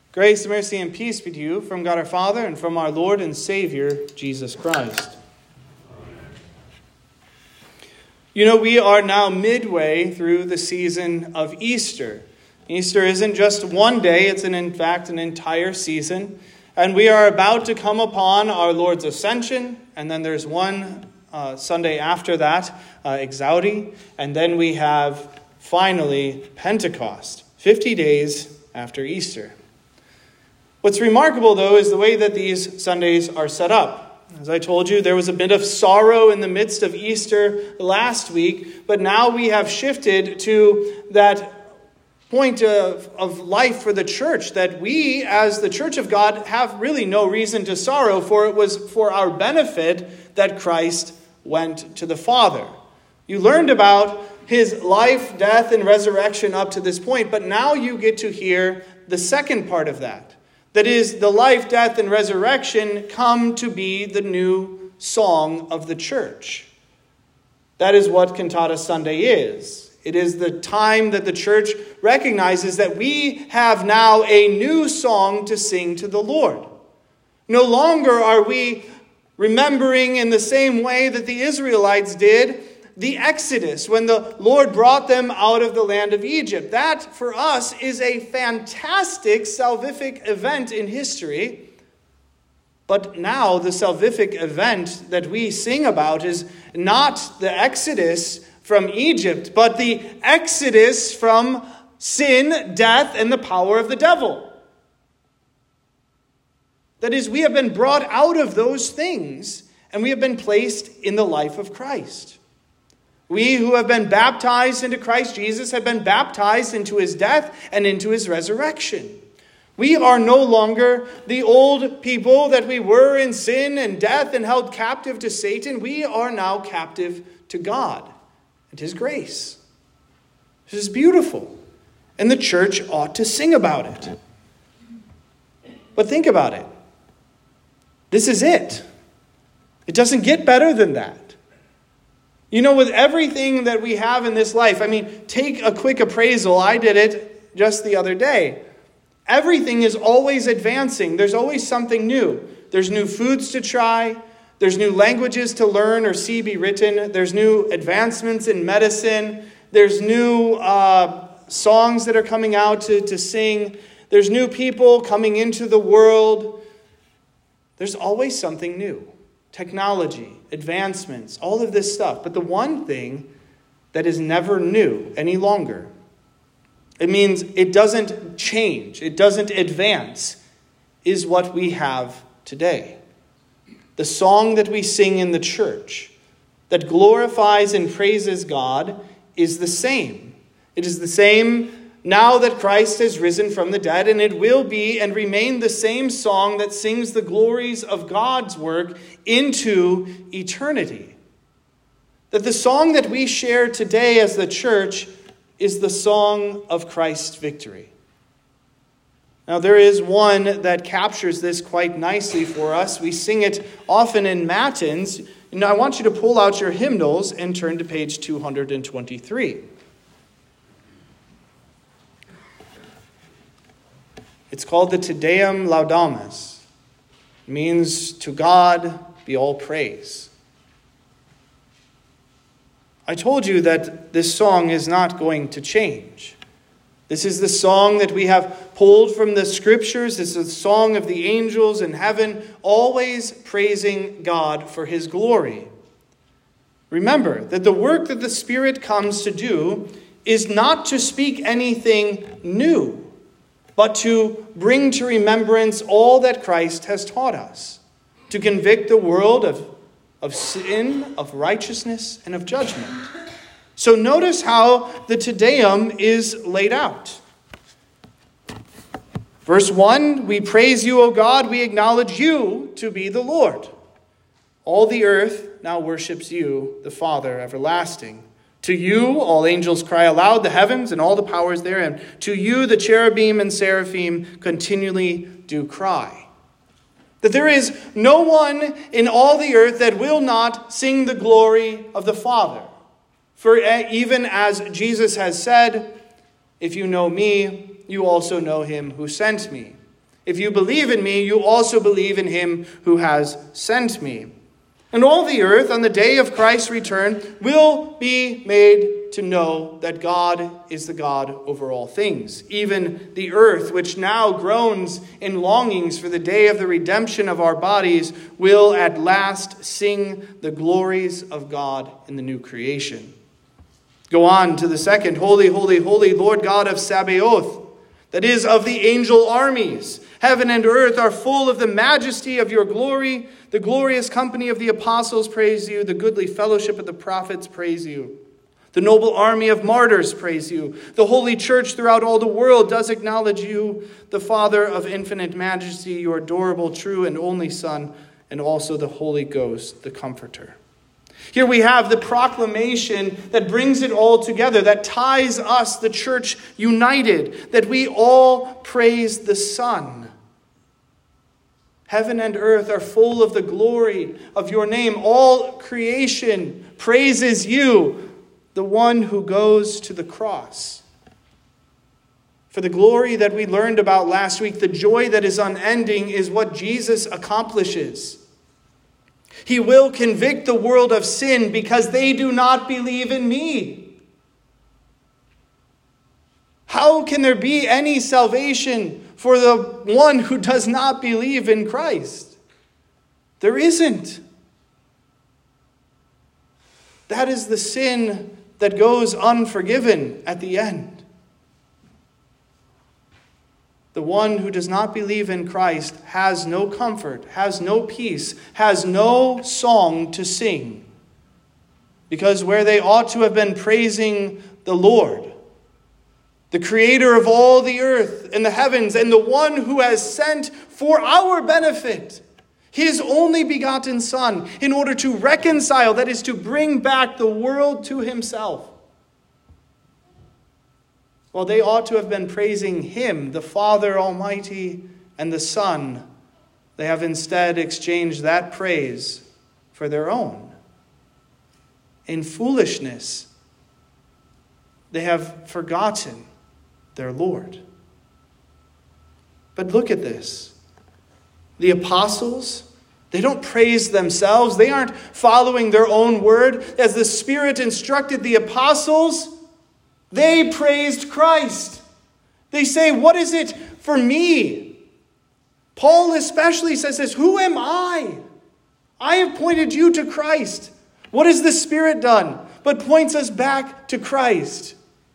Grace, mercy, and peace be to you from God our Father and from our Lord and Savior, Jesus Christ. You know, we are now midway through the season of Easter. Easter isn't just one day, it's in fact an entire season. And we are about to come upon our Lord's Ascension, and then there's one Sunday after that, Exaudi, and then we have finally Pentecost, 50 days after Easter. What's remarkable, though, is the way that these Sundays are set up. As I told you, there was a bit of sorrow in the midst of Easter last week, but now we have shifted to that point of life for the church, that we, as the church of God, have really no reason to sorrow, for it was for our benefit that Christ went to the Father. You learned about his life, death, and resurrection up to this point, but now you get to hear the second part of that. That is, the life, death, and resurrection come to be the new song of the church. That is what Cantata Sunday is. It is the time that the church recognizes that we have now a new song to sing to the Lord. No longer are we remembering in the same way that the Israelites did the Exodus, when the Lord brought them out of the land of Egypt. That, for us, is a fantastic salvific event in history. But now the salvific event that we sing about is not the Exodus from Egypt, but the Exodus from sin, death, and the power of the devil. That is, we have been brought out of those things, and we have been placed in the life of Christ. We who have been baptized into Christ Jesus have been baptized into his death and into his resurrection. We are no longer the old people that we were in sin and death and held captive to Satan. We are now captive to God and his grace. This is beautiful, and the church ought to sing about it. But think about it. This is it. It doesn't get better than that. You know, with everything that we have in this life, take a quick appraisal. I did it just the other day. Everything is always advancing. There's always something new. There's new foods to try. There's new languages to learn or see be written. There's new advancements in medicine. There's new songs that are coming out to sing. There's new people coming into the world. There's always something new. Technology, advancements, all of this stuff. But the one thing that is never new any longer, it means it doesn't change, it doesn't advance, is what we have today. The song that we sing in the church that glorifies and praises God is the same. It is the same now that Christ has risen from the dead, and it will be and remain the same song that sings the glories of God's work into eternity. That the song that we share today as the church is the song of Christ's victory. Now, there is one that captures this quite nicely for us. We sing it often in matins. I want you to pull out your hymnals and turn to page 223. It's called the Te Deum Laudamus. It means, to God be all praise. I told you that this song is not going to change. This is the song that we have pulled from the scriptures. This is the song of the angels in heaven, always praising God for his glory. Remember that the work that the Spirit comes to do is not to speak anything new, but to bring to remembrance all that Christ has taught us, to convict the world of sin, of righteousness, and of judgment. So notice how the Te Deum is laid out. Verse 1, we praise you, O God, we acknowledge you to be the Lord. All the earth now worships you, the Father everlasting. To you, all angels cry aloud, the heavens and all the powers therein. To you, the cherubim and seraphim continually do cry. That there is no one in all the earth that will not sing the glory of the Father. For even as Jesus has said, if you know me, you also know him who sent me. If you believe in me, you also believe in him who has sent me. And all the earth on the day of Christ's return will be made to know that God is the God over all things. Even the earth, which now groans in longings for the day of the redemption of our bodies, will at last sing the glories of God in the new creation. Go on to the second. Holy, holy, holy, Lord God of Sabaoth, that is, of the angel armies. Heaven and earth are full of the majesty of your glory. The glorious company of the apostles praise you. The goodly fellowship of the prophets praise you. The noble army of martyrs praise you. The holy church throughout all the world does acknowledge you, the Father of infinite majesty, your adorable, true, and only Son, and also the Holy Ghost, the Comforter. Here we have the proclamation that brings it all together, that ties us, the church, united, that we all praise the Son. Heaven and earth are full of the glory of your name. All creation praises you, the one who goes to the cross. For the glory that we learned about last week, the joy that is unending, is what Jesus accomplishes. He will convict the world of sin because they do not believe in me. How can there be any salvation for the one who does not believe in Christ? There isn't. That is the sin that goes unforgiven at the end. The one who does not believe in Christ has no comfort, has no peace, has no song to sing. Because where they ought to have been praising the Lord, the creator of all the earth and the heavens, and the one who has sent for our benefit his only begotten Son, in order to reconcile, that is, to bring back the world to himself. Well, they ought to have been praising him, the Father Almighty, and the Son. They have instead exchanged that praise for their own. In foolishness, they have forgotten their Lord. But look at this. The apostles, they don't praise themselves. They aren't following their own word. As the Spirit instructed the apostles, they praised Christ. They say, what is it for me? Paul especially says this, who am I? I have pointed you to Christ. What has the Spirit done but points us back to Christ?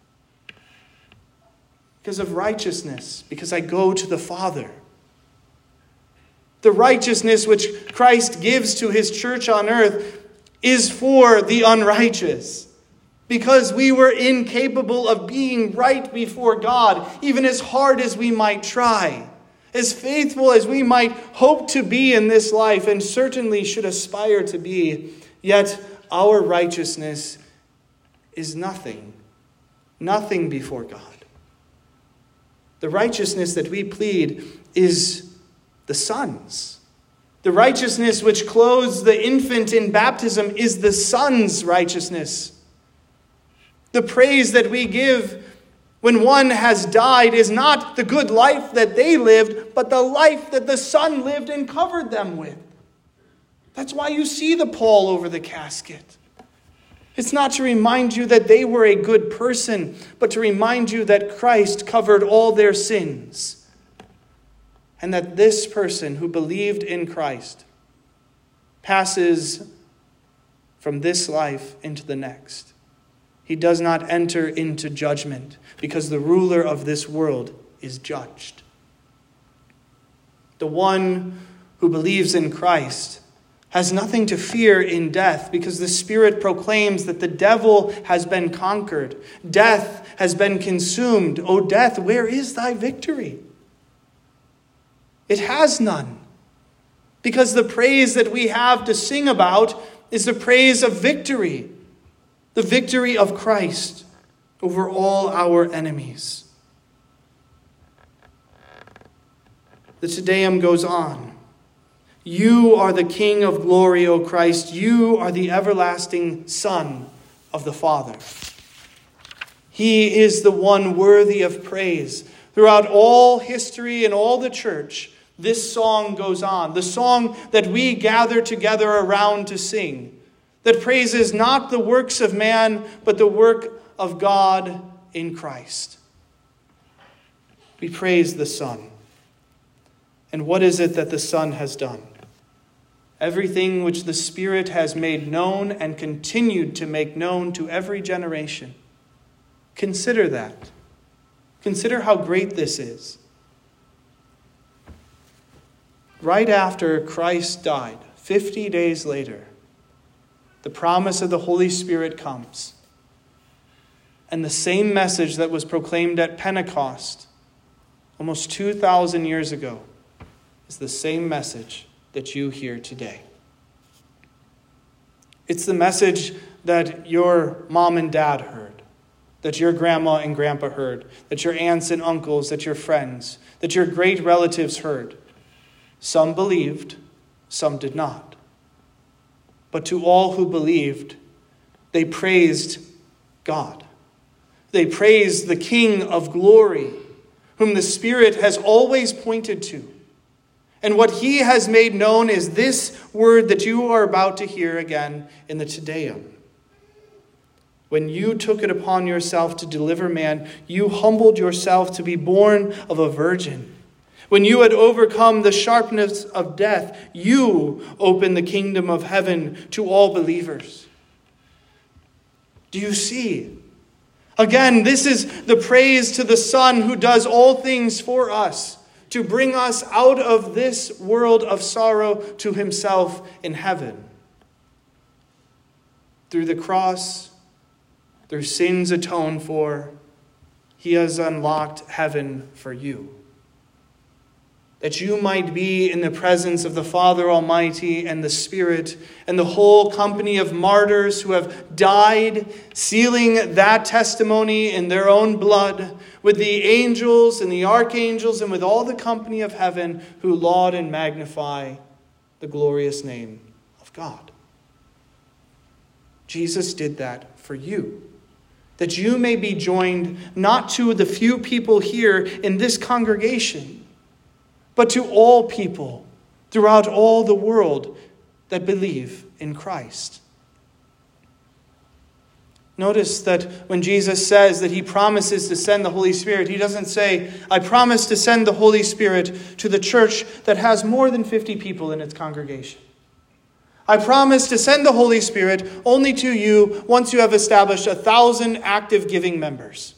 Because of righteousness, because I go to the Father. The righteousness which Christ gives to his church on earth is for the unrighteous. Because we were incapable of being right before God, even as hard as we might try, as faithful as we might hope to be in this life, and certainly should aspire to be, yet our righteousness is nothing before God. The righteousness that we plead is the Son's. The righteousness which clothes the infant in baptism is the Son's righteousness. The praise that we give when one has died is not the good life that they lived, but the life that the Son lived and covered them with. That's why you see the pall over the casket. It's not to remind you that they were a good person, but to remind you that Christ covered all their sins. And that this person who believed in Christ passes from this life into the next. He does not enter into judgment because the ruler of this world is judged. The one who believes in Christ has nothing to fear in death because the Spirit proclaims that the devil has been conquered. Death has been consumed. O death, where is thy victory? It has none. Because the praise that we have to sing about is the praise of victory. The victory of Christ over all our enemies. The Te Deum goes on. You are the King of glory, O Christ. You are the everlasting Son of the Father. He is the one worthy of praise, Throughout all history and all the church, this song goes on. The song that we gather together around to sing, that praises not the works of man, but the work of God in Christ. We praise the Son. And what is it that the Son has done? Everything which the Spirit has made known and continued to make known to every generation. Consider that. Consider how great this is. Right after Christ died, 50 days later, the promise of the Holy Spirit comes. And the same message that was proclaimed at Pentecost almost 2,000 years ago is the same message that you hear today. It's the message that your mom and dad heard, that your grandma and grandpa heard, that your aunts and uncles, that your friends, that your great relatives heard. Some believed, some did not. But to all who believed, they praised God. They praised the King of glory, whom the Spirit has always pointed to. And what he has made known is this word that you are about to hear again in the Te Deum. When you took it upon yourself to deliver man, you humbled yourself to be born of a virgin. When you had overcome the sharpness of death, you opened the kingdom of heaven to all believers. Do you see? Again, this is the praise to the Son who does all things for us, to bring us out of this world of sorrow to himself in heaven. Through the cross, through sins atoned for, he has unlocked heaven for you. That you might be in the presence of the Father Almighty and the Spirit and the whole company of martyrs who have died, sealing that testimony in their own blood, with the angels and the archangels and with all the company of heaven who laud and magnify the glorious name of God. Jesus did that for you, that you may be joined not to the few people here in this congregation, but to all people throughout all the world that believe in Christ. Notice that when Jesus says that he promises to send the Holy Spirit, he doesn't say, I promise to send the Holy Spirit to the church that has more than 50 people in its congregation. I promise to send the Holy Spirit only to you once you have established 1,000 active giving members.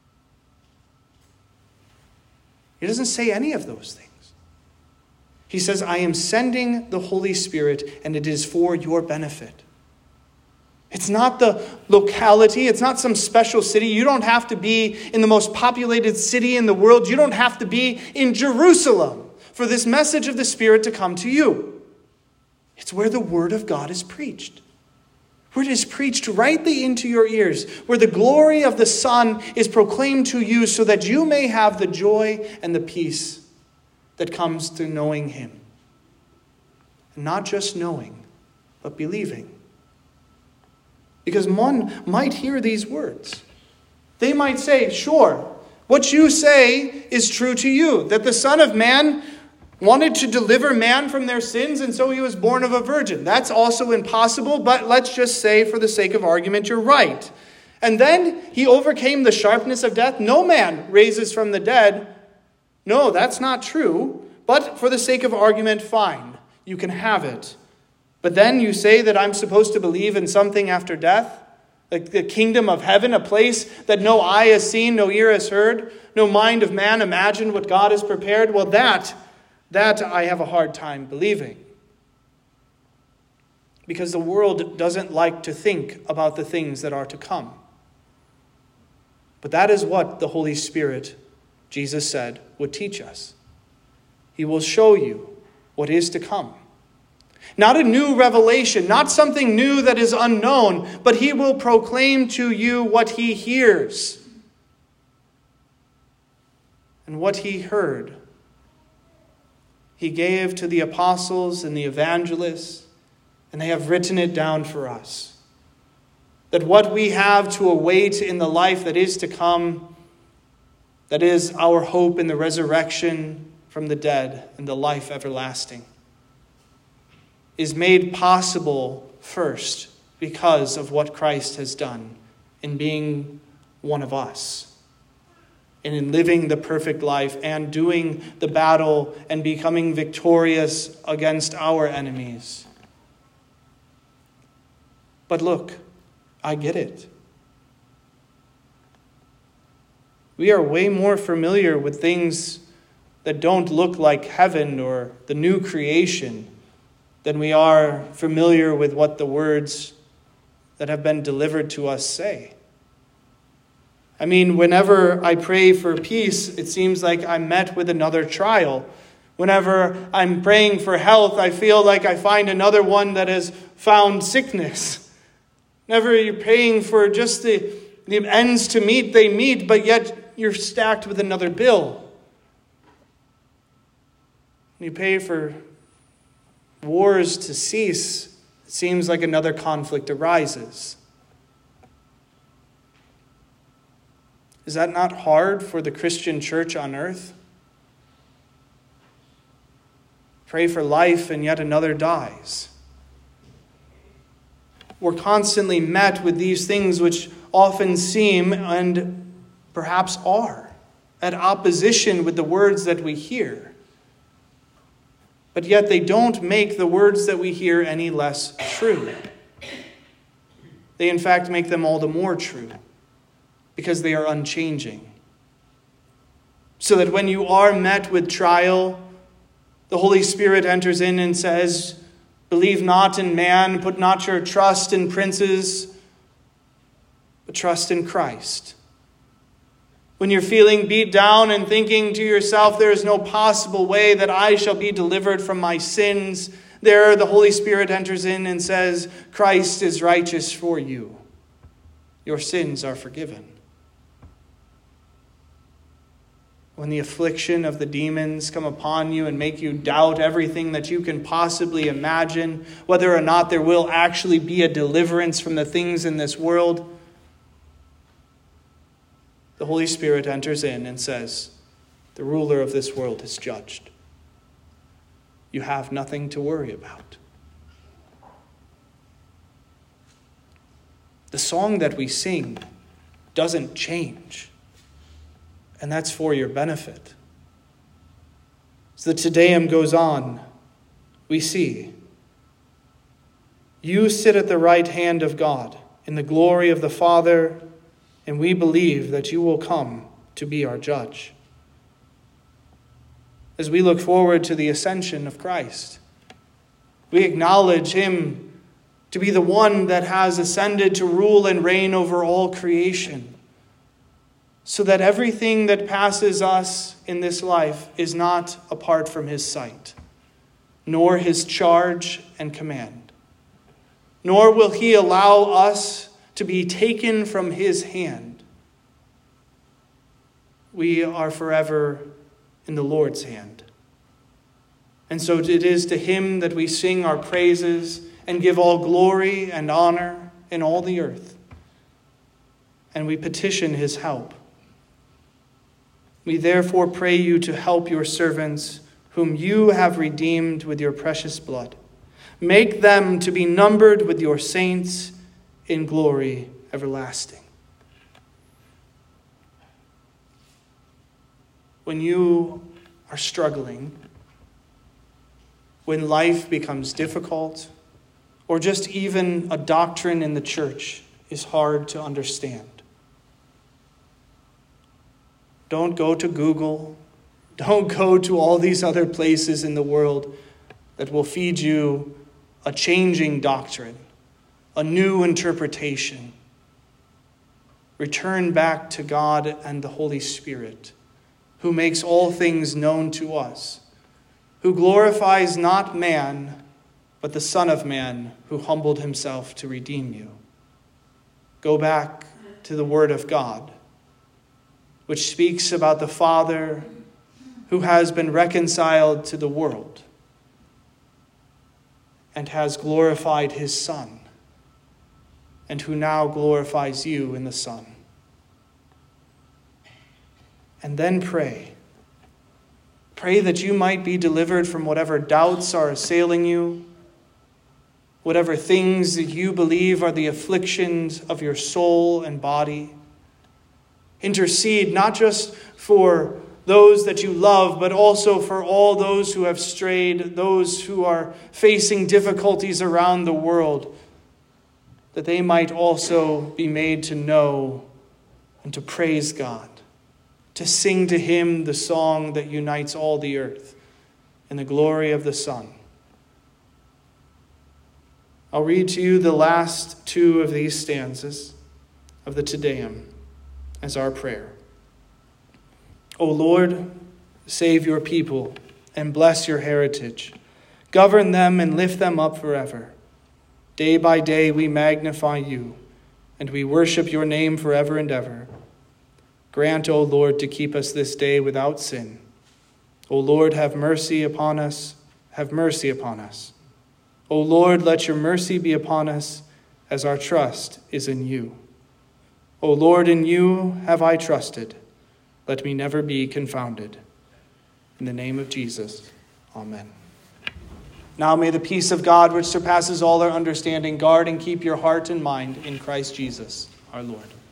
He doesn't say any of those things. He says, I am sending the Holy Spirit, and it is for your benefit. It's not the locality. It's not some special city. You don't have to be in the most populated city in the world. You don't have to be in Jerusalem for this message of the Spirit to come to you. It's where the Word of God is preached. Where it is preached rightly into your ears, where the glory of the Son is proclaimed to you so that you may have the joy and the peace that comes to knowing him. And not just knowing, but believing. Because one might hear these words. They might say, sure, what you say is true to you, that the Son of Man wanted to deliver man from their sins, and so he was born of a virgin. That's also impossible, but let's just say, for the sake of argument, you're right. And then he overcame the sharpness of death. No man raises from the dead. No, that's not true. But for the sake of argument, fine. You can have it. But then you say that I'm supposed to believe in something after death? Like the kingdom of heaven, a place that no eye has seen, no ear has heard, no mind of man imagined what God has prepared? Well, that I have a hard time believing. Because the world doesn't like to think about the things that are to come. But that is what the Holy Spirit, Jesus said, would teach us. He will show you what is to come. Not a new revelation, not something new that is unknown, but he will proclaim to you what he hears. And what he heard, he gave to the apostles and the evangelists, and they have written it down for us. That what we have to await in the life that is to come that is our hope in the resurrection from the dead and the life everlasting, is made possible first because of what Christ has done in being one of us, and in living the perfect life and doing the battle and becoming victorious against our enemies. But look, I get it. We are way more familiar with things that don't look like heaven or the new creation than we are familiar with what the words that have been delivered to us say. I mean, whenever I pray for peace, it seems like I'm met with another trial. Whenever I'm praying for health, I feel like I find another one that has found sickness. Whenever you're praying for just the ends to meet, they meet, but yet you're stacked with another bill. You pray for wars to cease, it seems like another conflict arises. Is that not hard for the Christian church on earth? Pray for life and yet another dies. We're constantly met with these things which often seem, and perhaps are, at opposition with the words that we hear. But yet they don't make the words that we hear any less true. They in fact make them all the more true, because they are unchanging. So that when you are met with trial, the Holy Spirit enters in and says, "Believe not in man, put not your trust in princes, but trust in Christ." When you're feeling beat down and thinking to yourself, there is no possible way that I shall be delivered from my sins, there the Holy Spirit enters in and says, Christ is righteous for you. Your sins are forgiven. When the affliction of the demons come upon you and make you doubt everything that you can possibly imagine, whether or not there will actually be a deliverance from the things in this world, the Holy Spirit enters in and says, the ruler of this world is judged. You have nothing to worry about. The song that we sing doesn't change. And that's for your benefit. As the Te Deum goes on, we see, you sit at the right hand of God in the glory of the Father, and we believe that you will come to be our judge. As we look forward to the ascension of Christ, we acknowledge him to be the one that has ascended to rule and reign over all creation, so that everything that passes us in this life is not apart from his sight, nor his charge and command. Nor will he allow us to be taken from his hand. We are forever in the Lord's hand. And so it is to him that we sing our praises and give all glory and honor in all the earth. And we petition his help. We therefore pray you to help your servants, whom you have redeemed with your precious blood. Make them to be numbered with your saints in glory everlasting. When you are struggling, when life becomes difficult, or just even a doctrine in the church is hard to understand, don't go to Google. Don't go to all these other places in the world that will feed you a changing doctrine, a new interpretation. Return back to God and the Holy Spirit, who makes all things known to us, who glorifies not man, but the Son of Man, who humbled himself to redeem you. Go back to the Word of God, which speaks about the Father who has been reconciled to the world and has glorified his Son, and who now glorifies you in the Son. and then pray. Pray that you might be delivered from whatever doubts are assailing you, whatever things that you believe are the afflictions of your soul and body. Intercede not just for those that you love, but also for all those who have strayed, those who are facing difficulties around the world, that they might also be made to know and to praise God, to sing to him the song that unites all the earth in the glory of the Son. I'll read to you the last two of these stanzas of the Te Deum as our prayer. O Lord, save your people and bless your heritage. Govern them and lift them up forever. Day by day we magnify you, and we worship your name forever and ever. Grant, O Lord, to keep us this day without sin. O Lord, have mercy upon us. Have mercy upon us. O Lord, let your mercy be upon us, as our trust is in you. O Lord, in you have I trusted. Let me never be confounded. In the name of Jesus, amen. Now may the peace of God, which surpasses all our understanding, guard and keep your heart and mind in Christ Jesus, our Lord.